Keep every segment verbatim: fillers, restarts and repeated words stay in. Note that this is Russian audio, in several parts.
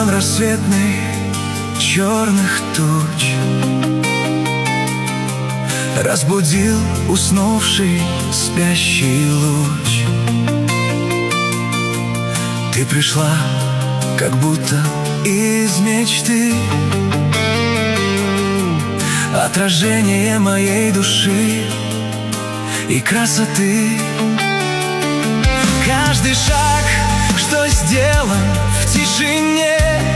туман рассветный черных туч разбудил уснувший спящий луч. Ты пришла, как будто из мечты, отражение моей души и красоты. Каждый шаг, что сделан в тишине,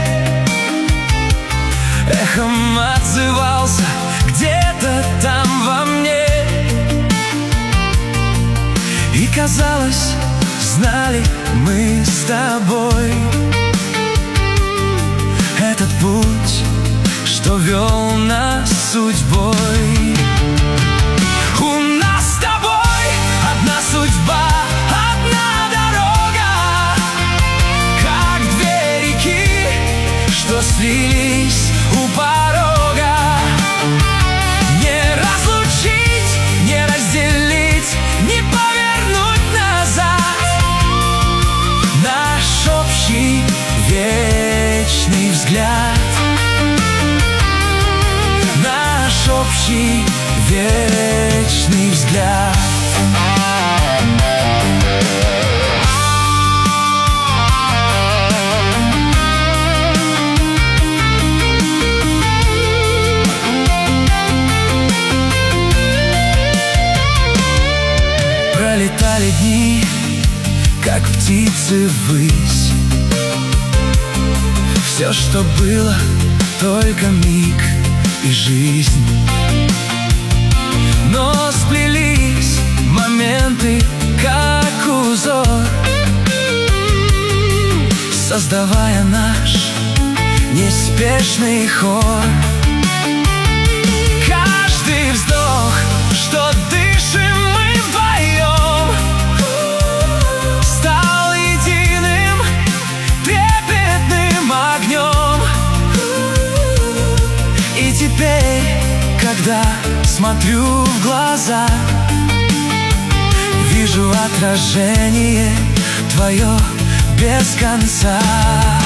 эхом отзывался где-то там во мне. И казалось, знали мы с тобой этот путь, что вел нас судьбой. У нас с тобой одна судьба, одна дорога, как две реки, что слились у порога. Не разлучить, не разделить, не повернуть назад. Наш общий вечный взгляд, наш общий вечный взгляд. Пролетали дни, как птицы ввысь. Все, что было, только миг и жизнь. Но сплелись моменты, как узор, создавая наш неспешный хор. Каждый вздох, что дышим мы вдвоем, стал единым трепетным огнем. И теперь, когда смотрю в глаза, вижу отражение твое без конца.